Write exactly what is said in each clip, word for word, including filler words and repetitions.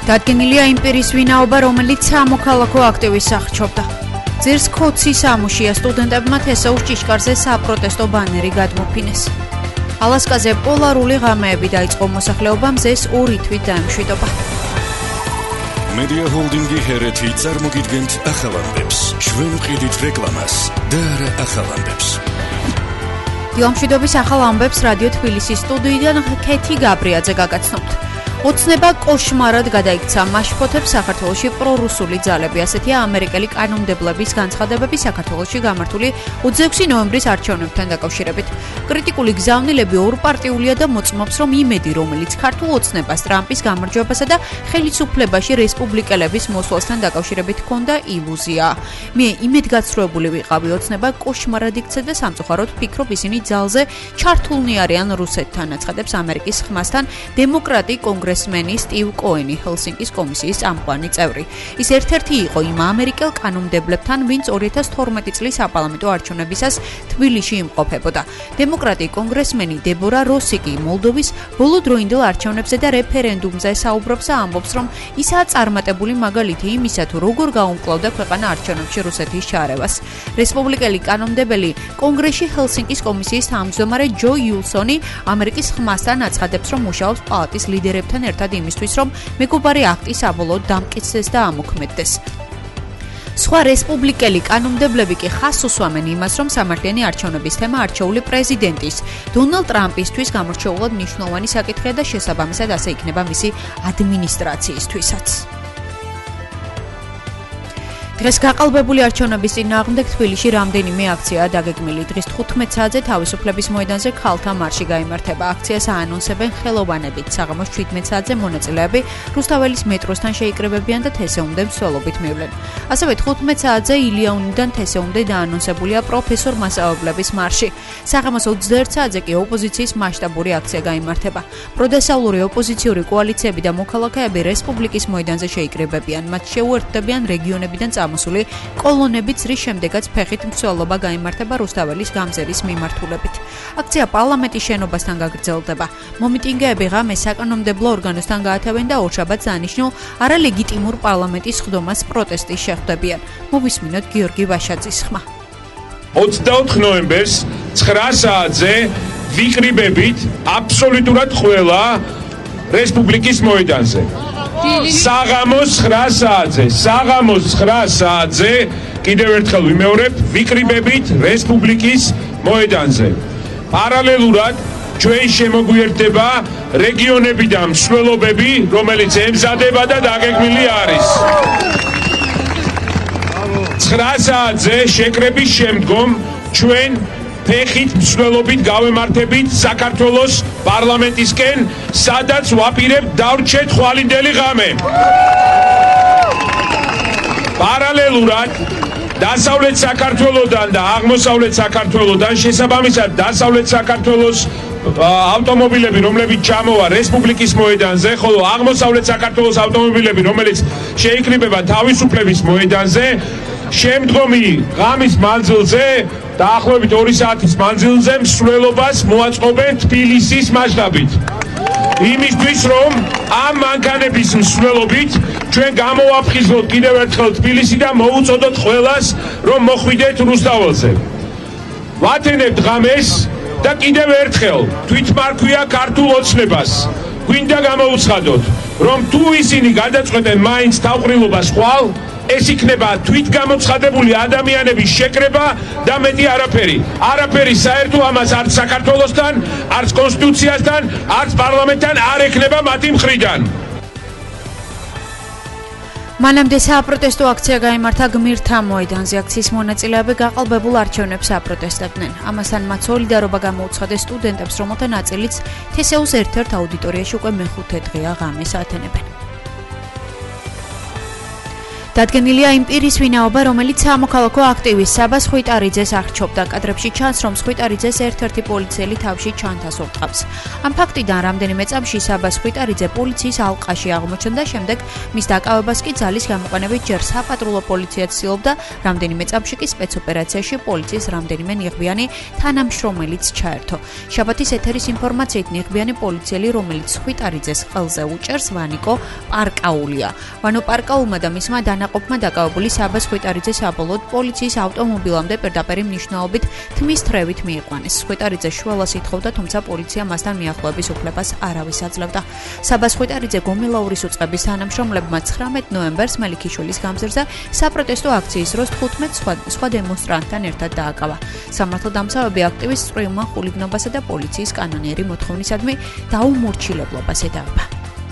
დადგენილია იმპერიის ვინაობა, რომელიც სამოქალაქო აქტივის აღჭობდა. ძირს ქოცის ამუშია სტუდენტებმა თესაუს ჭიშკარზე საპროტესტო ბანერი გადმოფინეს. ალასკაზე პოლარული ღამეები დაიწყო მოსახლეობამ მზეს ორი თვით დაემშვიდობა. Media Holding-ი ჰერეთი წარმოგიდგენთ ახალ-ამბებს. ჩვენ ვყიდით რეკლამას და არა ახალ-ამბებს. დილამშვიდობის ახალ ამბებს რადიო თბილისის სტუდიიდან ქეთი გაბრიაძე გაგაცნობთ. ოცნება კოშმარად გადაიქცა მაშფოთებს საქართველოში პრორუსული ძალები. ასეთია ამერიკელი კანონმდებლების განცხადებები საქართველოში გამართული ოცდაექვსი ნოემბრის არჩევნებთან დაკავშირებით. კრიტიკული გზავნილები ორპარტიულია და მოწმობს, რომ იმედი, რომელიც ქართულ ოცნებას ტრამპის გამარჯვებასა და ხელისუფლებაში რესპუბლიკელების მოსვლასთან დაკავშირებით ჰქონდა ილუზია. მე იმედგაცრუებული ვიყავი, ოცნება კოშმარად იქცა და სამწუხაროდ ვფიქრობ, ისინი ძალზე ჩართულნი არიან რუსეთთან, აცხადებს ამერიკის ხმასთან დემოკრატი კონგრესი კონგრესმენი სტივ კოენი, ჰელსინკის კომისიის წამყვანი წევრი. ის ერთ-ერთი იყო იმ ამერიკელ კანონმდებლებთან, ვინც ორი ათას თორმეტი წლის საპარლამენტო არჩევნებისას თბილისში იმყოფებოდა. დემოკრატი კონგრესმენი დებორა როსი კი მოლდოვის ბოლოდროინდელ არჩევნებზე და რეფერენდუმზე საუბრობს და ამბობს, რომ ისაა წარმატებული მაგალითი იმისა, თუ როგორ გაუმკლავდა ქვეყანა არჩევნებში რუსეთის ჩარევას. რესპუბლიკელი კანონმდებელი კონგრესში ჰელსინკის კომისიის თავმჯდომარე ჯო იულსონი ამერიკის ხმასთან აცხადებს, რომ მუშაობს პალატის ლიდერებთან ერთად იმისთვის, რომ მეგობარი აქტი საბოლოოდ დამტკიცდეს და ამოქმედდეს. სხვა რესპუბლიკელი კანონმდებლები კი ხაზს უსვამენ იმას, რომ სამართლიანი არჩევნების თემა არჩეული პრეზიდენტის დონალდ ტრამპისთვის გამორჩეულად მნიშვნელოვანი საკითხია და შესაბამისად ასე იქნება მისი ადმინისტრაციისთვისაც. დღეს გაყალბებული არჩევნების წინააღმდეგ თბილისში რამდენიმე აქციაა დაგეგმილი. დღეს თხუთმეტ საათზე თავისუფლების მოედანზე ქალთა მარში გაიმართება. აქციას აანონსებენ ხელოვანებით. საღამოს შვიდმეტ საათზე მონაწილეები რუსთაველის მეტროსთან შეიკრიბებიან და თესეუმდე მსვლელობით მივლენ. ასევე თხუთმეტ საათზე ილიაუნიდან თესეუმდე დაანონსებულია პროფესორ მასწავლებლების მარში. საღამოს ოცდაერთ საათზე კი ოპოზიციის მასშტაბური აქცია გაიმართება. პროდესავლური ოპოზიციური კოალიციები და მოქალაქეები რესპუბლიკის მოედანზე შეიკრიბებიან. მათ შეუერთდებიან რეგიონებიდან მოსული კოლონებიც, რის შემდეგაც ფეხით მსვლელობა გაიმართება რუსთაველის გამზერის მიმართულებით. აქცია პარლამენტის შენობასთან გაგრძელდება. მომიტინგეები ღამეს საკანონმდებლო ორგანოსთან გაათავენ და ორშაბათს დანიშნულ არალეგიტიმურ პარლამენტის სხდომას პროტესტის შეხვდებიან. მოვისმინოთ გიორგი ვაშაძის ხმა. ოცდაოთხ ნოემბერს ცხრა საათზე ვიკრიბებით აბსოლუტურად ყველა რესპუბლიკის მოედანზე. საღამოს ცხრა საათზე, საღამოს ცხრა საათზე კიდევ ერთხელ ვიმეორებ, ვიკრიბებით რესპუბლიკის მოედანზე. პარალელურად ჩვენ შემოგვიერთდება რეგიონები და მსვლელობები, რომელიც ემზადება და დაგეგმილი არის. ცხრა საათზე შეკრების შემდგომ ჩვენ ფეხით მსვლელობით გავემართებით საქართველოს პარლამენტისკენ, სადაც ვაპირებთ დავრჩეთ ხვალინდელი ღამე. პარალელურად დასავლეთ საქართველოსთან და აღმოსავლეთ საქართველოსთან შესაბამისად დასავლეთ საქართველოს ავტომობილები, რომლებიც ჩამოვა რესპუბლიკის მოედანზე, ხოლო აღმოსავლეთ საქართველოს ავტომობილები, რომელიც შეიკრიბება თავისუფლების მოედანზე, შემდგომი ღამის მანძილზე დაახლოებით ორი საათის მანძილზე მსვლელობას მოაწყობენ თბილისის მასშტაბით. იმისთვის, რომ ამ მანქანების მსვლელობით ჩვენ გამოვაფხიზლოთ კიდევ ერთხელ თბილისი და მოუწოდოთ ყველას, რომ მოხვიდეთ რუსთაველზე. ვათენებთ ღამეს და კიდევ ერთხელ თვითმარქვია ქართულ ოცნებას. გვინდა გამოუცხადოთ, რომ თუ ისინი გადაწყვეტენ მაინც თავყრილობას ხვალ, ეს იქნება თვითგამოცხადებული ადამიანების შეკრება და მეტი არაფერი. არაფერი საერთო ამას არც საქართველოსთან, არც კონსტიტუციასთან, არც პარლამენტთან არ ექნება მათი მხრიდან. მანამდე საპროტესტო აქცია გაიმართა გმირთა მოედანზე. აქციის მონაწილეები გაყალბებულ არჩევნებს აპროტესტებდნენ. ამასთან მათ სოლიდარობა გამოუცხადეს სტუდენტებს, რომელთა ნაწილიც თესეუს ერთ-ერთ აუდიტორიაში უკვე მეხუთე დღეა ღამეს ათენებენ. დადგენილია იმ პირის ვინაობა, რომელიც სამოქალაქო აქტივისტ საბას ხვიტარიძეს აღჩობდა. კადრებში ჩანს, რომ ხვიტარიძეს ერთ-ერთი პოლიციელი თავში ჩანთას ურტყავს. ამ ფაქტიდან რამდენიმე წამში საბას ხვიტარიძე პოლიციის ალყაში აღმოჩნდა, შემდეგ მის დაკავებას კი ძალის გამოყენებით ჯერ საპატრულო პოლიცია ცდილობდა, რამდენიმე წამში კი სპეცოპერაციაში პოლიციის რამდენიმე ნიღბიანი თანამშრომელიც ჩაერთო. შაბათის ეთერის ინფორმაციით ნიღბიანი პოლიციელი, რომელიც ხვიტარიძეს ყელზე უჭერს, ვანიკო პარკაულია. ვანო პარკაულმა და მისმა დანაყოფმა დაკავებული საბას ხვიტარიძე საბოლოოდ პოლიციის ავტომობილამდე პირდაპირ მნიშვნელობით თმის თრევით მიიყვანეს. ხვიტარიძე შველას ითხოვდა, თუმცა პოლიცია მასთან მიახლოების უფლებას არავის აძლევდა. საბას ხვიტარიძე გომელაურის უწყების თანამშრომლებმა ცხრამეტ ნოემბერს მელიქიშვილის გამზირზე საპროტესტო აქციის დროს თხუთმეტ სხვა, სხვა დემონსტრანტთან ერთად დააკავა. სამართალდამცავები აქტივისტს წვრილმა ხულიგნობასა და პოლიციის კანონიერი მოთხოვნისადმი დაუმორჩილებლობას ედავება.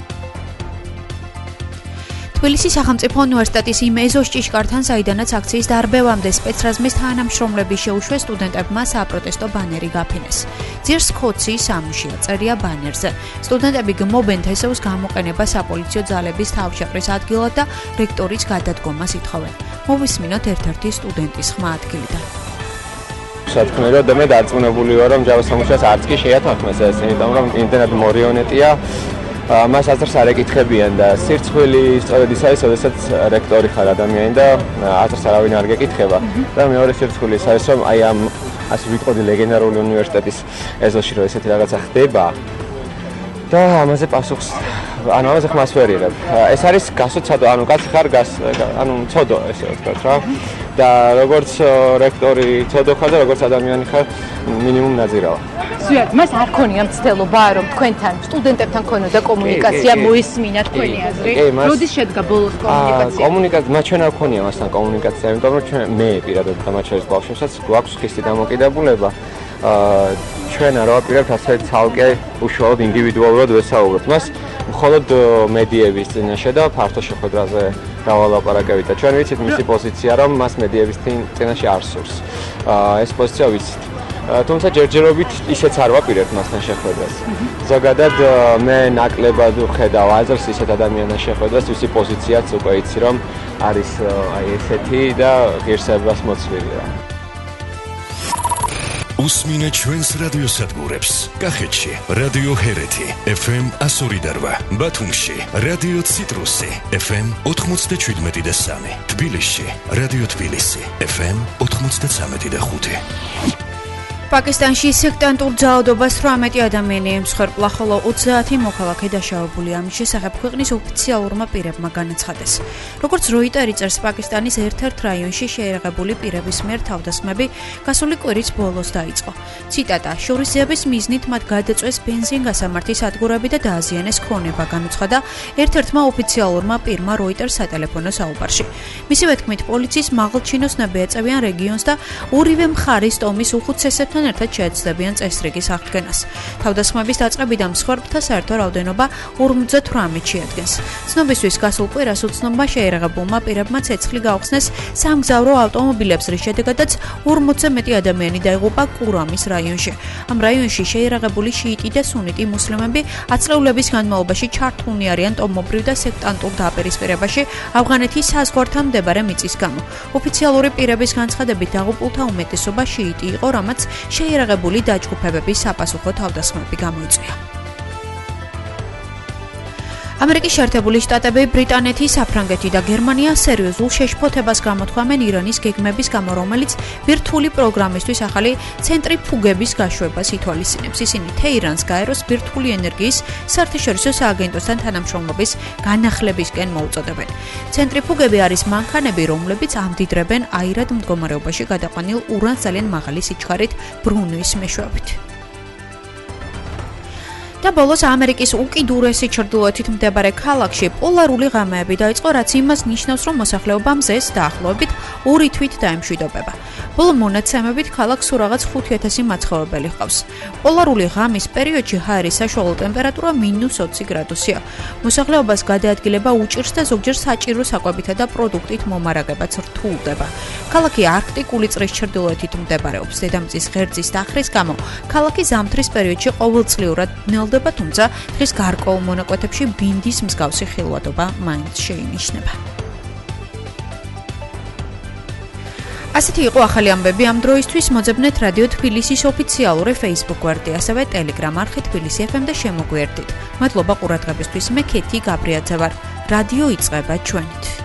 თბილისის სახელმწიფო უნივერსიტეტის იმ ეზოს ჭიშკართან, საიდანაც აქციის დარბევამდე სპეცრაზმის თანამშრომლები შეუშვეს სტუდენტებმა საპროტესტო ბანერი გაფინეს. ძირს ქოცი სამუშია წერია ბანერზე. სტუდენტები გმობენ თესეუს გამოყენება საპოლიციო ძალების თავშეყრის ადგილად და რექტორის გადადგომას ითხოვენ. მოვისმინოთ ერთ-ერთი სტუდენტის ხმა ადგილიდან. Საქმე რომ მე დარწმუნებული ვარ, რომ ჯავა სამუშიას არც კი შეათანხმეს ეს, იმიტომ რომ იმდენად მორიონეტია. მას აზრს არ ეკითხებიან და სირცხვილი სწორედისა ის, როდესაც რექტორი ხარ ადამიანი და აზრს არავინ არ გეკითხება. და მეორე სირცხვილი ის არის, რომ აი ამ ასე ვიტყოდი ლეგენდარული უნივერსიტეტის ეზოში რომ ესეთი რაღაცა ხდება და ამაზე პასუხს ანუ ამაზე ხმას ვერ იღებ. ეს არის გასოცადო, ანუ კაცი ხარ გას ანუ ცოდო ესე ვთქვათ რა. და როგორც რექტორი ცოდო ხარ და როგორც ადამიანი ხარ მინიმუმ ნაზირავა. ზუსტად, მას არ ქონია მცდელობა, რომ თქვენთან სტუდენტებთან ქონოდა კომუნიკაცია, მოისმინა თქვენი აზრი. როდის შედგა ბოლოს კომუნიკაცია? კომუნიკაცია, მათ ჩვენ არ ქონია მასთან კომუნიკაცია, იმიტომ რომ ჩვენ მე პირადად და მათ შორის ბავშვებსაც გვაქვს ხისტი დამოკიდებულება. აა ჩვენ არ ვაპირებთ ასე ცალკე უშუალოდ ინდივიდუალურად ვესაუბროთ. მას მხოლოდ მედიების წინაშე და ფართო შეხვედრაზე დავალაპარაკებით და ჩვენ ვიცით მისი პოზიცია, რომ მას მედიების წინაშე არ სურს. აა ეს პოზიცია ვიცით. თუმცა ჯერჯერობით ისეც არ ვაპირებთ მასთან შეხვედრას. ზოგადად მე ნაკლებად ვხედავ აზრს ისეთ ადამიანთან შეხვედრას, ვისი პოზიციაც უკვე იცი, რომ არის აი ესეთი და ღირსებას მოცლილია. უსმინე ჩვენს რადიოსადგურებს. კახეთში რადიო ჰერეთი ეფ ემ εκατო ორი და რვა, ბათუმში რადიო ციტრუსი ეფ ემ ოთხმოცდაშვიდმეტი და სამი, თბილისში რადიო თბილისი ეფ ემ ოთხმოცდაცამეტი და ხუთი. პაკისტანში სექტანტურ ძალადობას თვრამეტი ადამიანი ემსხვერპლა, ხოლო ოცდაათი მოქალაქე დაშავებულია. ამის შესახებ ქვეყნის ოფიციალურმა პირებმა განაცხადეს. როგორც როიტერი წერს, პაკისტანის ერთ-ერთ რაიონში შეერაღებული პირების მიერ თავდასხმები გასული კვირის ბოლოს დაიწყო. ციტატა: შურისძიების მიზნით მათ გადაწვეს ბენზინგასამართის სადგურები და დააზიანეს ქონება, განუცხადა ერთ-ერთმა ოფიციალურმა პირმა როიტერს სატელეფონო საუბარში. მისივე თქმით, პოლიციის მაღალჩინოსნები ეწევიან რეგიონს და ორივე მხარის ტომის უხუცესებთან ერთად შეეცდებიან წესრიგის აღდგენას. თავდასხმების დაწყებიდან მსხვერპლთა საერთო რაოდენობა ორმოცდათვრამეტი შეადგენს. ცნობისთვის გასულ კვირას უცნობმა შეერაღებულმა პირებმა ცეცხლი გაუხსნეს სამგზავრო ავტომობილებს, რის შედეგადაც ორმოცზე მეტი ადამიანი დაიღუპა კურამის რაიონში. ამ რაიონში შეერაღებული შიიტი და სუნიტი მუსლიმები ათწლეულების განმავლობაში ჩართულნი არიან ტომობრივ და სექტანტურ დაპირისპირებაში ავღანეთის საზღვართან მდებარე მიწის გამო. ოფიციალური პირების განცხადებით დაღუპულთა უმეტესობა შიიტი იყო, რამაც შეერაღებული დაჯგუფებების საპასუხო თავდასხმები გამოიწვია. ამერიკის შეერთებული შტატები, ბრიტანეთი, საფრანგეთი და გერმანია სერიოზულ შეშფოთებას გამოთქვამენ ირანის გეგმების გამო, რომელიც ბირთვული პროგრამისთვის ახალი ცენტრიფუგების გაშვებას ითვალისწინებს. ისინი თეირანს გაეროს ბირთვული ენერგიის საერთაშორისო სააგენტოსთან თანამშრომლობის განახლებისკენ მოუწოდებენ. ცენტრიფუგები არის მანქანები, რომლებიც ამდიდრებენ აირად მდგომარეობაში გადაყვანილ ურანს ძალიან მაღალი სიჩქარით ბრუნვის მეშვეობით. და ბოლოს ამერიკის უკიდურესი ჩრდილოეთით მდებარე ქალაქში პოლარული ღამეები დაიწყო, რაც იმას ნიშნავს, რომ მოსახლეობა მზეს დაახლოებით ორი თვით დაემშვიდობება. ბოლო მონაცემებით ქალაქს სულ რაღაც ხუთი ათასი მაცხოვრებელი ჰყავს. პოლარული ღამის პერიოდში ჰაერის საშუალო ტემპერატურა მინუს ოცი გრადუსია. მოსახლეობას გადაადგილება უჭირს და ზოგჯერ საჭირო საკვებითა და პროდუქტით მომარაგებაც რთულდება. ქალაქი არქტიკული წრის ჩრდილოეთით მდებარეობს. დედამიწის ღერძის დახრის გამო ქალაქი ზამთრის პერიოდში ყოველწლიურად ნელდება, თუმცა დღის გარკვეულ მონაკვეთებში ბინდის მსგავსი ხილვადობა მაინც შეინიშნება. ასეთი იყო ახალი ამბები ამ დროისთვის. მოძებნეთ რადიო თბილისის ოფიციალური Facebook გვერდი, ასევე Telegram არხი თბილისი ეფ ემ და შემოგვიერთდით. მადლობა ყურადღებისთვის. მე ქეთი გაბრიაძე ვარ. რადიო იწყება ჩვენით.